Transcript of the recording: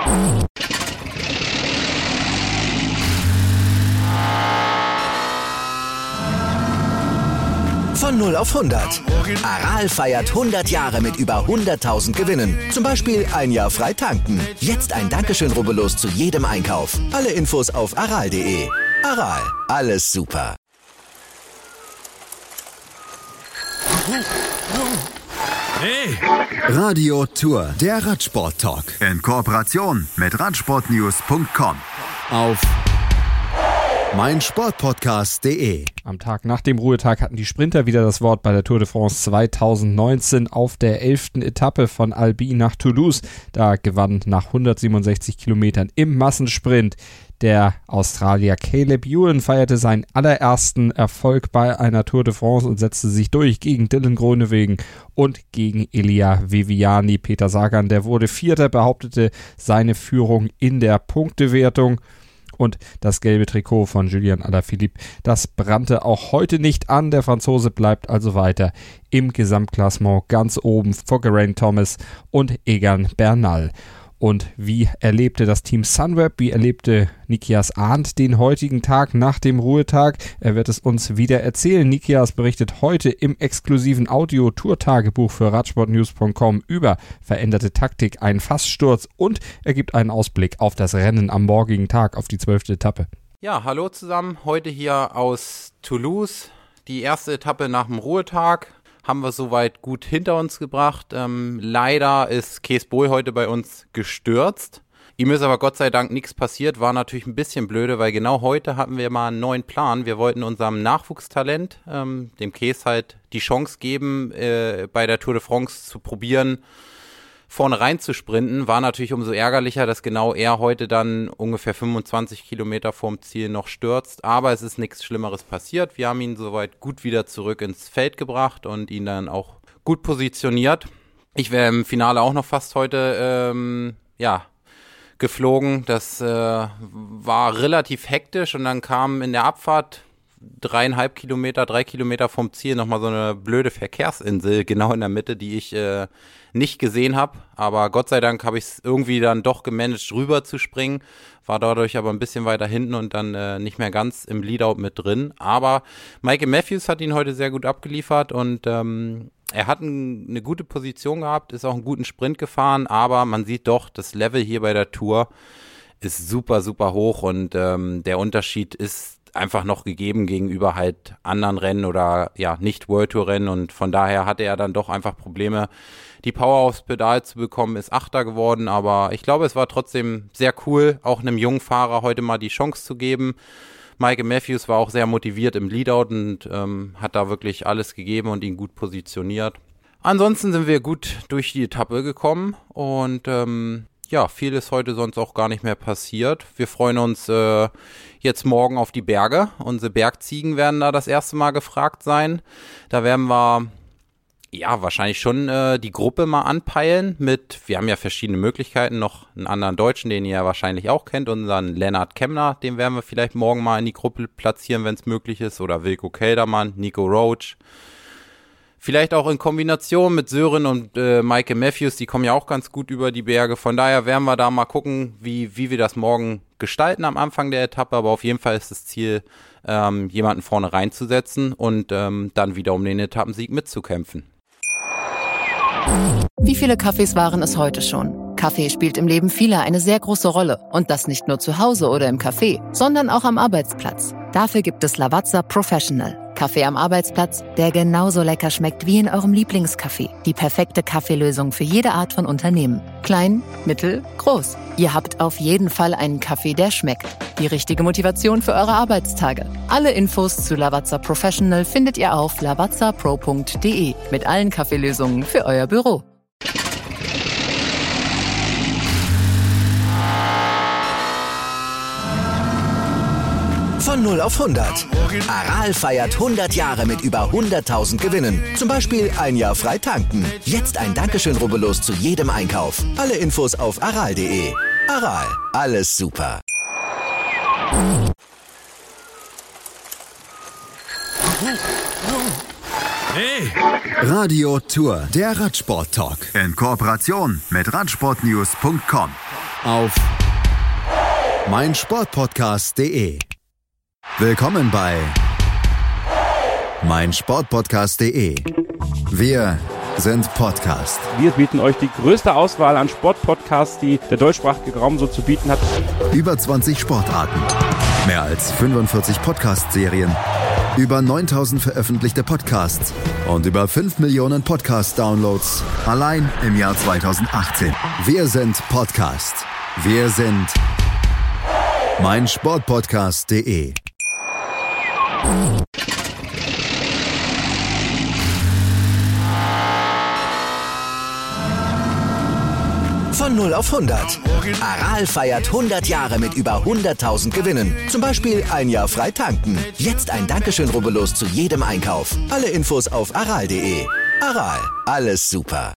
Von 0 auf 100. Aral feiert 100 Jahre mit über 100.000 Gewinnen. Zum Beispiel ein Jahr frei tanken. Jetzt ein Dankeschön, rubbellos zu jedem Einkauf. Alle Infos auf aral.de. Aral, alles super. Hey! Radio Tour, der Radsport-Talk. In Kooperation mit Radsportnews.com. Auf meinsportpodcast.de. Am Tag nach dem Ruhetag hatten die Sprinter wieder das Wort bei der Tour de France 2019 auf der 11. Etappe von Albi nach Toulouse. Da gewann nach 167 Kilometern im Massensprint der Australier Caleb Ewan, feierte seinen allerersten Erfolg bei einer Tour de France und setzte sich durch gegen Dylan Groenewegen und gegen Elia Viviani. Peter Sagan, der wurde Vierter, behauptete seine Führung in der Punktewertung. Und das gelbe Trikot von Julian Alaphilippe, das brannte auch heute nicht an. Der Franzose bleibt also weiter im Gesamtklassement ganz oben vor Geraint Thomas und Egan Bernal. Und wie erlebte das Team Sunweb, wie erlebte Nikias Arndt den heutigen Tag nach dem Ruhetag? Er wird es uns wieder erzählen. Nikias berichtet heute im exklusiven Audio-Tour-Tagebuch für Radsportnews.com über veränderte Taktik, einen Fasssturz und er gibt einen Ausblick auf das Rennen am morgigen Tag, auf die 12. Etappe. Ja, hallo zusammen. Heute hier aus Toulouse. Die erste Etappe nach dem Ruhetag haben wir soweit gut hinter uns gebracht. Leider ist Cees Bol heute bei uns gestürzt. Ihm ist aber Gott sei Dank nichts passiert, war natürlich ein bisschen blöde, weil genau heute hatten wir mal einen neuen Plan. Wir wollten unserem Nachwuchstalent, dem Cees halt die Chance geben, bei der Tour de France zu probieren, vorne rein zu sprinten. War natürlich umso ärgerlicher, dass genau er heute dann ungefähr 25 Kilometer vorm Ziel noch stürzt. Aber es ist nichts Schlimmeres passiert. Wir haben ihn soweit gut wieder zurück ins Feld gebracht und ihn dann auch gut positioniert. Ich wäre im Finale auch noch fast heute geflogen. Das war relativ hektisch und dann kam in der Abfahrt 3 Kilometer vom Ziel nochmal so eine blöde Verkehrsinsel genau in der Mitte, die ich nicht gesehen habe, aber Gott sei Dank habe ich es irgendwie dann doch gemanagt, rüber zu springen, war dadurch aber ein bisschen weiter hinten und dann nicht mehr ganz im Leadout mit drin, aber Michael Matthews hat ihn heute sehr gut abgeliefert und er hat eine gute Position gehabt, ist auch einen guten Sprint gefahren, aber man sieht doch, das Level hier bei der Tour ist super, super hoch und der Unterschied ist einfach noch gegeben gegenüber halt anderen Rennen oder ja, nicht World Tour Rennen und von daher hatte er dann doch einfach Probleme, die Power aufs Pedal zu bekommen, ist Achter geworden, aber ich glaube, es war trotzdem sehr cool, auch einem jungen Fahrer heute mal die Chance zu geben. Michael Matthews war auch sehr motiviert im Leadout und hat da wirklich alles gegeben und ihn gut positioniert. Ansonsten sind wir gut durch die Etappe gekommen und viel ist heute sonst auch gar nicht mehr passiert. Wir freuen uns jetzt morgen auf die Berge. Unsere Bergziegen werden da das erste Mal gefragt sein. Da werden wir wahrscheinlich schon die Gruppe mal anpeilen wir haben ja verschiedene Möglichkeiten, noch einen anderen Deutschen, den ihr ja wahrscheinlich auch kennt, unseren Lennart Kemner, den werden wir vielleicht morgen mal in die Gruppe platzieren, wenn es möglich ist, oder Wilco Kelderman, Nico Roach. Vielleicht auch in Kombination mit Sören und Michael Matthews, die kommen ja auch ganz gut über die Berge. Von daher werden wir da mal gucken, wie wir das morgen gestalten am Anfang der Etappe. Aber auf jeden Fall ist das Ziel, jemanden vorne reinzusetzen und dann wieder um den Etappensieg mitzukämpfen. Wie viele Kaffees waren es heute schon? Kaffee spielt im Leben vieler eine sehr große Rolle. Und das nicht nur zu Hause oder im Café, sondern auch am Arbeitsplatz. Dafür gibt es Lavazza Professional. Kaffee am Arbeitsplatz, der genauso lecker schmeckt wie in eurem Lieblingscafé. Die perfekte Kaffeelösung für jede Art von Unternehmen. Klein, mittel, groß. Ihr habt auf jeden Fall einen Kaffee, der schmeckt. Die richtige Motivation für eure Arbeitstage. Alle Infos zu Lavazza Professional findet ihr auf lavazzapro.de mit allen Kaffeelösungen für euer Büro. Von 0 auf 100. Aral feiert 100 Jahre mit über 100.000 Gewinnen. Zum Beispiel ein Jahr frei tanken. Jetzt ein Dankeschön, rubbellos zu jedem Einkauf. Alle Infos auf aral.de. Aral, alles super. Hey! Radio Tour, der Radsport-Talk. In Kooperation mit Radsportnews.com. auf meinsportpodcast.de. Willkommen bei meinsportpodcast.de. Wir sind Podcast. Wir bieten euch die größte Auswahl an Sportpodcasts, die der deutschsprachige Raum so zu bieten hat. Über 20 Sportarten, mehr als 45 Podcast-Serien, über 9000 veröffentlichte Podcasts und über 5 Millionen Podcast-Downloads allein im Jahr 2018. Wir sind Podcast. Wir sind meinsportpodcast.de. Von 0 auf 100. Aral feiert 100 Jahre mit über 100.000 Gewinnen. Zum Beispiel ein Jahr frei tanken. Jetzt ein Dankeschön, rubbellos zu jedem Einkauf. Alle Infos auf aral.de. Aral, alles super.